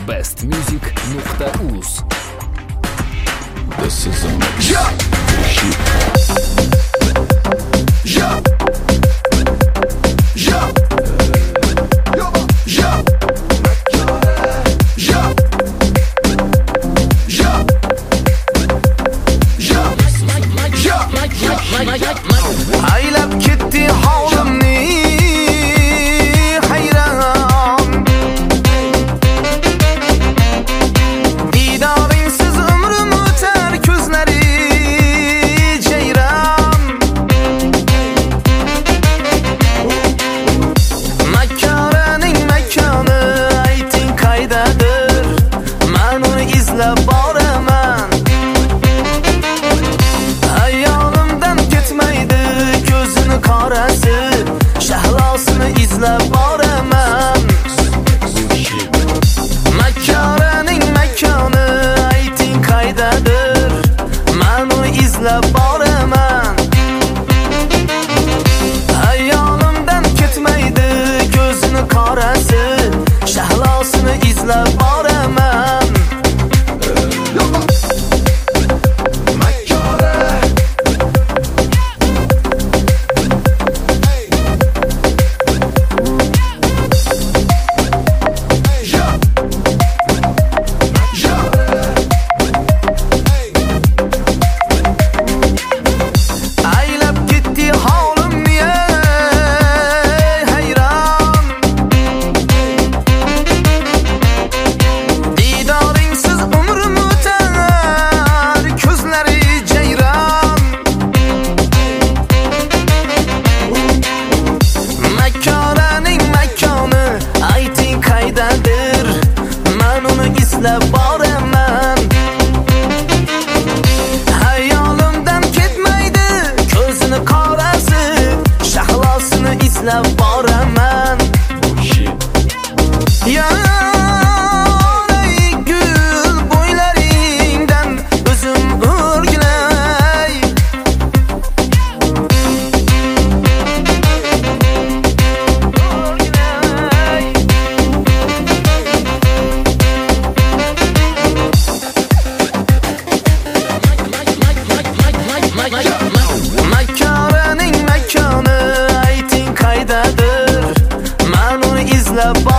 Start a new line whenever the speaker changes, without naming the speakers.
bestmusic.uz.
This is a mix.
Aylab ketdi holimni hayron, didoringsiz umrim o'tar, ko'zlari jayron. Makkoraning makoni ayting qaydadir, men uni izlab boraman. Qorasi shahlosini izlab boraman. Makkoraning makoni ayting qaydadir, men uni izlab boraman. Ayolimdan ketmaydi ko'zini qorasi, shahlosini izlab boraman. Boraman. Hayolimdan ketmaydi ko'zini qorasi, shahlosini izlab boraman. Ey gul bo'ylaringdan o'zim o'rgilay, Makkoraning makoni ayting qaydadir, men uni izlab